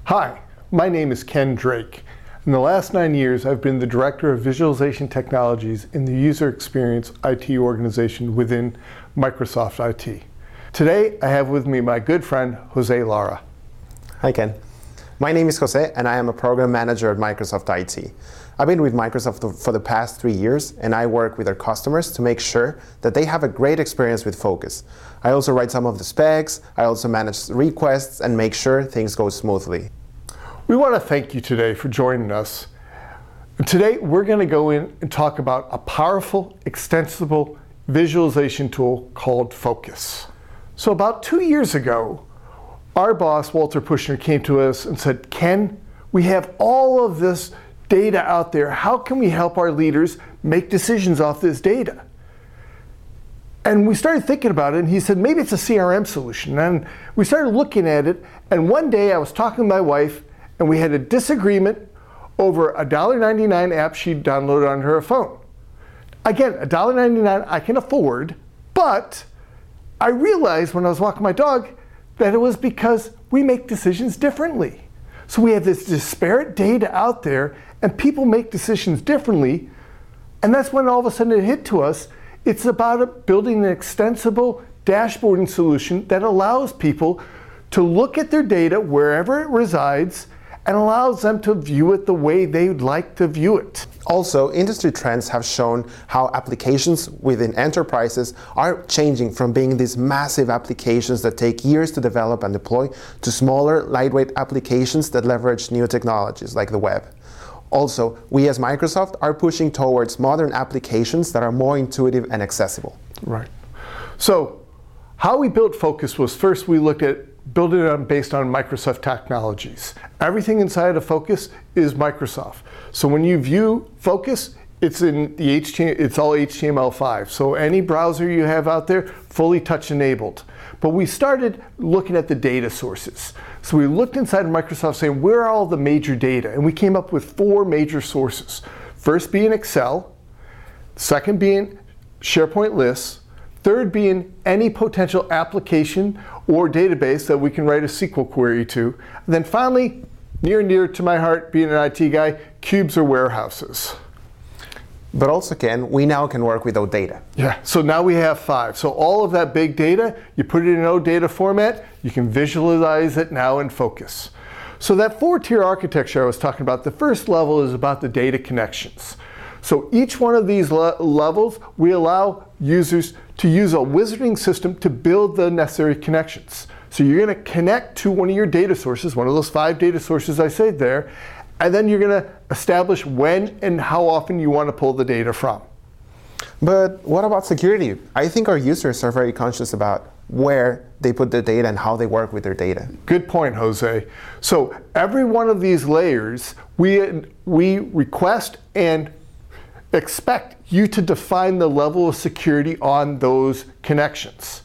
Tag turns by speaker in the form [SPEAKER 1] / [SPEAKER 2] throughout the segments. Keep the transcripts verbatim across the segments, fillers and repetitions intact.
[SPEAKER 1] Hi, my name is Ken Drake. In the last nine years, I've been the Director of Visualization Technologies in the User Experience I T organization within Microsoft I T. Today, I have with me my good friend, Jose Lara.
[SPEAKER 2] Hi, Ken. My name is Jose, and I am a Program Manager at Microsoft I T. I've been with Microsoft for the past three years, and I work with our customers to make sure that they have a great experience with Focus. I also write some of the specs, I also manage requests, and make sure things go smoothly.
[SPEAKER 1] We want to thank you today for joining us. Today, we're going to go in and talk about a powerful, extensible visualization tool called Focus. So about two years ago, our boss, Walter Pushner, came to us and said, Ken, we have all of this data out there. How can we help our leaders make decisions off this data? And we started thinking about it, and he said, maybe it's a C R M solution. And we started looking at it, and one day I was talking to my wife, and we had a disagreement over a one dollar ninety-nine app she downloaded on her phone. Again, one dollar ninety-nine I can afford, but I realized when I was walking my dog that it was because we make decisions differently. So we have this disparate data out there, and people make decisions differently, and that's when all of a sudden it hit to us. It's about building an extensible dashboarding solution that allows people to look at their data wherever it resides and allows them to view it the way they'd like to view it.
[SPEAKER 2] Also, industry trends have shown how applications within enterprises are changing from being these massive applications that take years to develop and deploy to smaller, lightweight applications that leverage new technologies like the web. Also, we as Microsoft are pushing towards modern applications that are more intuitive and accessible.
[SPEAKER 1] Right. So, how we built Focus was first we looked at building it on, based on Microsoft technologies. Everything inside of Focus is Microsoft. So when you view Focus, it's in the H T M L, it's all H T M L five. So any browser you have out there, fully touch enabled. But we started looking at the data sources. So we looked inside of Microsoft saying, where are all the major data? And we came up with four major sources. First being Excel, second being SharePoint lists, third being any potential application or database that we can write a S Q L query to. And then finally, near and dear to my heart, being an I T guy, cubes or warehouses.
[SPEAKER 2] But also, Ken, we now can work with OData.
[SPEAKER 1] Yeah, so now we have five. So all of that big data, you put it in OData format, you can visualize it now in Focus. So that four-tier architecture I was talking about, the first level is about the data connections. So each one of these le- levels, we allow users to use a wizarding system to build the necessary connections. So you're going to connect to one of your data sources, one of those five data sources I said there, and then you're going to establish when and how often you want to pull the data from.
[SPEAKER 2] But what about security? I think our users are very conscious about where they put their data and how they work with their data.
[SPEAKER 1] Good point, Jose. So every one of these layers, we, we request and expect you to define the level of security on those connections.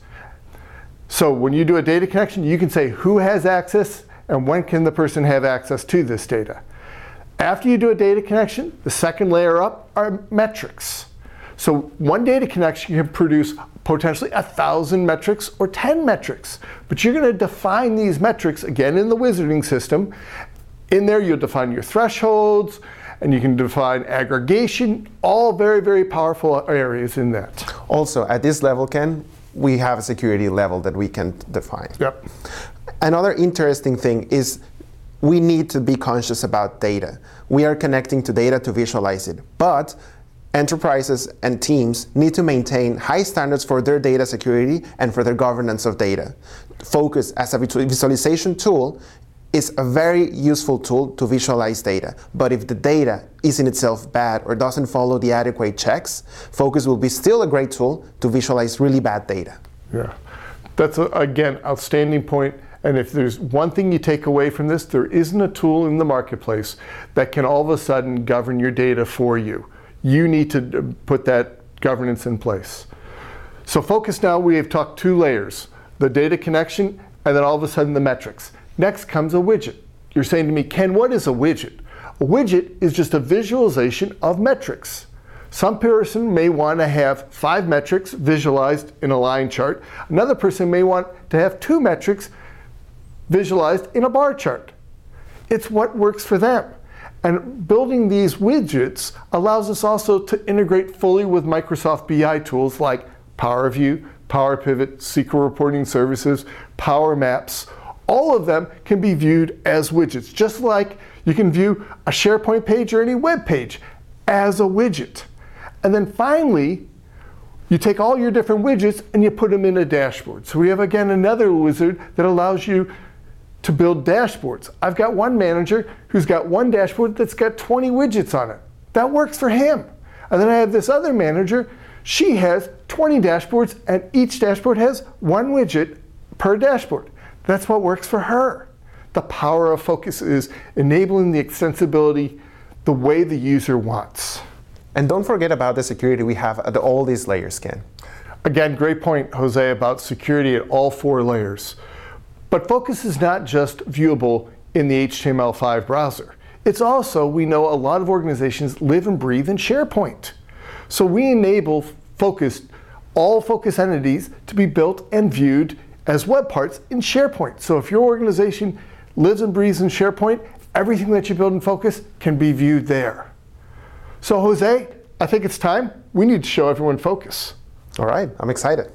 [SPEAKER 1] So when you do a data connection, you can say who has access and when can the person have access to this data. After you do a data connection, the second layer up are metrics. So one data connection can produce potentially a thousand metrics or ten metrics, but you're going to define these metrics again in the wizarding system. In there you'll define your thresholds, and you can define aggregation, all very, very powerful areas in that.
[SPEAKER 2] Also, at this level, Ken, we have a security level that we can define.
[SPEAKER 1] Yep.
[SPEAKER 2] Another interesting thing is we need to be conscious about data. We are connecting to data to visualize it, but enterprises and teams need to maintain high standards for their data security and for their governance of data. Focus as a visualization tool is a very useful tool to visualize data, but if the data is in itself bad or doesn't follow the adequate checks, Focus will be still a great tool to visualize really bad data.
[SPEAKER 1] Yeah, that's a, again, outstanding point. And if there's one thing you take away from this, there isn't a tool in the marketplace that can all of a sudden govern your data for you. You need to put that governance in place. So Focus now, we have talked two layers, the data connection and then all of a sudden the metrics. Next comes a widget. You're saying to me, Ken, what is a widget? A widget is just a visualization of metrics. Some person may want to have five metrics visualized in a line chart. Another person may want to have two metrics visualized in a bar chart. It's what works for them. And building these widgets allows us also to integrate fully with Microsoft B I tools like Power View, Power Pivot, S Q L reporting services, Power Maps. All of them can be viewed as widgets, just like you can view a SharePoint page or any web page as a widget. And then finally, you take all your different widgets and you put them in a dashboard. So we have, again, another wizard that allows you to build dashboards. I've got one manager who's got one dashboard that's got twenty widgets on it. That works for him. And then I have this other manager, she has twenty dashboards, and each dashboard has one widget per dashboard. That's what works for her. The power of Focus is enabling the extensibility the way the user wants.
[SPEAKER 2] And don't forget about the security we have at all these layers, Ken.
[SPEAKER 1] Again, great point, Jose, about security at all four layers. But Focus is not just viewable in the H T M L five browser. It's also, we know a lot of organizations live and breathe in SharePoint. So we enable Focus, all Focus entities to be built and viewed as web parts in SharePoint. So if your organization lives and breathes in SharePoint, everything that you build in Focus can be viewed there. So Jose, I think it's time. We need to show everyone Focus.
[SPEAKER 2] All right, I'm excited.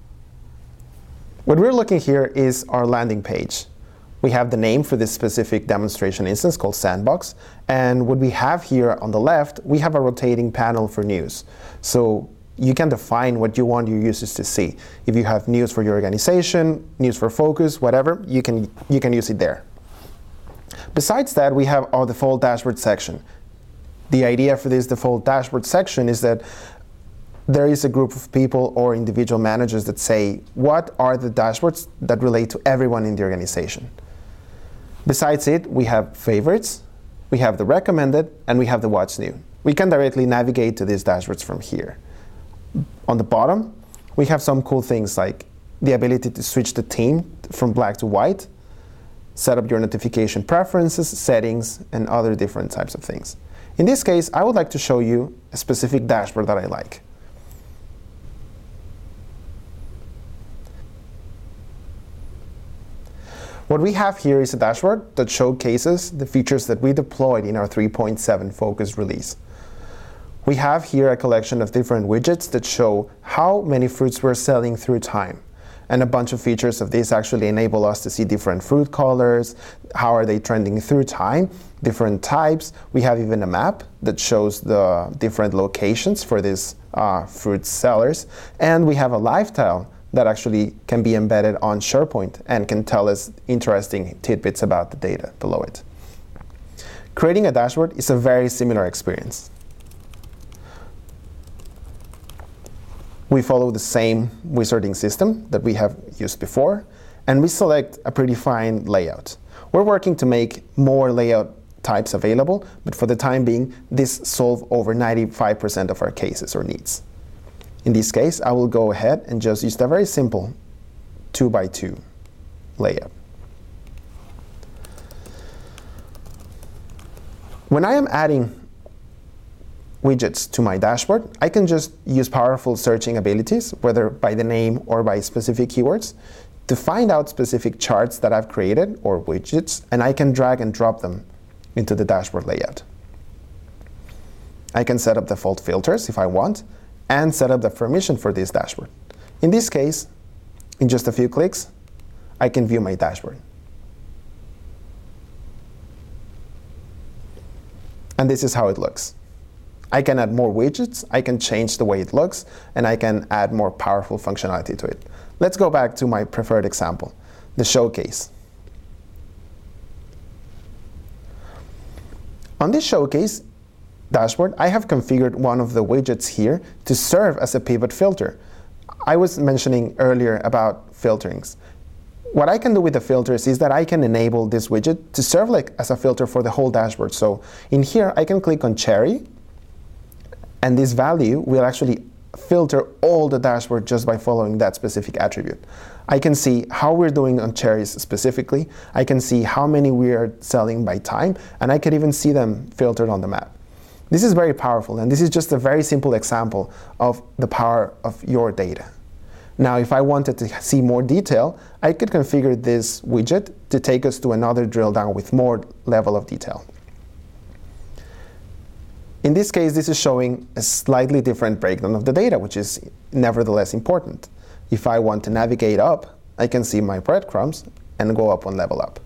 [SPEAKER 2] What we're looking here is our landing page. We have the name for this specific demonstration instance called Sandbox. And what we have here on the left, we have a rotating panel for news. So you can define what you want your users to see. If you have news for your organization, news for Focus, whatever, you can, you can use it there. Besides that, we have our default dashboard section. The idea for this default dashboard section is that there is a group of people or individual managers that say, what are the dashboards that relate to everyone in the organization? Besides it, we have favorites, we have the recommended, and we have the what's new. We can directly navigate to these dashboards from here. On the bottom, we have some cool things like the ability to switch the theme from black to white, set up your notification preferences, settings, and other different types of things. In this case, I would like to show you a specific dashboard that I like. What we have here is a dashboard that showcases the features that we deployed in our three point seven Focus release. We have here a collection of different widgets that show how many fruits we're selling through time. And a bunch of features of this actually enable us to see different fruit colors, how are they trending through time, different types. We have even a map that shows the different locations for these uh, fruit sellers. And we have a lifestyle that actually can be embedded on SharePoint and can tell us interesting tidbits about the data below it. Creating a dashboard is a very similar experience. We follow the same wizarding system that we have used before, and we select a predefined layout. We're working to make more layout types available, but for the time being, this solves over ninety-five percent of our cases or needs. In this case, I will go ahead and just use a very simple two by two layout. When I am adding widgets to my dashboard, I can just use powerful searching abilities, whether by the name or by specific keywords, to find out specific charts that I've created or widgets, and I can drag and drop them into the dashboard layout. I can set up default filters if I want, and set up the permission for this dashboard. In this case, in just a few clicks, I can view my dashboard. And this is how it looks. I can add more widgets, I can change the way it looks, and I can add more powerful functionality to it. Let's go back to my preferred example, the showcase. On this showcase dashboard, I have configured one of the widgets here to serve as a pivot filter. I was mentioning earlier about filterings. What I can do with the filters is that I can enable this widget to serve like as a filter for the whole dashboard. So in here, I can click on Cherry, and this value will actually filter all the dashboard just by following that specific attribute. I can see how we're doing on cherries specifically. I can see how many we are selling by time, and I can even see them filtered on the map. This is very powerful, and this is just a very simple example of the power of your data. Now, if I wanted to see more detail, I could configure this widget to take us to another drill down with more level of detail. In this case, this is showing a slightly different breakdown of the data, which is nevertheless important. If I want to navigate up, I can see my breadcrumbs and go up one level up.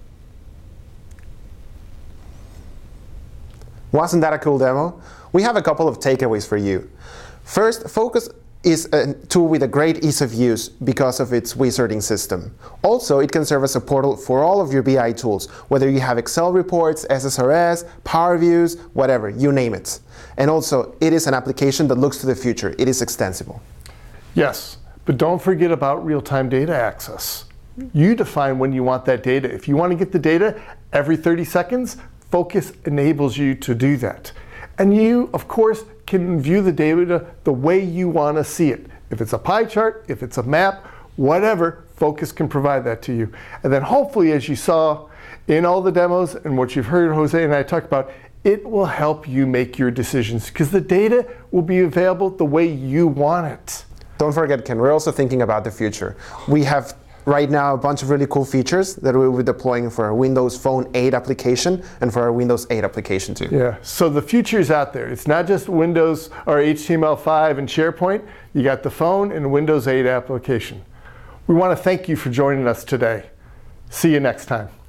[SPEAKER 2] Wasn't that a cool demo? We have a couple of takeaways for you. First, Focus is a tool with a great ease of use because of its wizarding system. Also, it can serve as a portal for all of your B I tools, whether you have Excel reports, S S R S, Power Views, whatever, you name it. And also, it is an application that looks to the future. It is extensible.
[SPEAKER 1] Yes, but don't forget about real-time data access. You define when you want that data. If you want to get the data every thirty seconds, Focus enables you to do that. And you, of course, can view the data the way you want to see it. If it's a pie chart, if it's a map, whatever, Focus can provide that to you. And then hopefully, as you saw in all the demos and what you've heard Jose and I talk about, it will help you make your decisions because the data will be available the way you want it.
[SPEAKER 2] Don't forget, Ken, we're also thinking about the future. We have right now a bunch of really cool features that we will be deploying for our Windows Phone eight application and for our Windows eight application too.
[SPEAKER 1] Yeah, so the future is out there. It's not just Windows or H T M L five and SharePoint. You got the phone and Windows eight application. We want to thank you for joining us today. See you next time.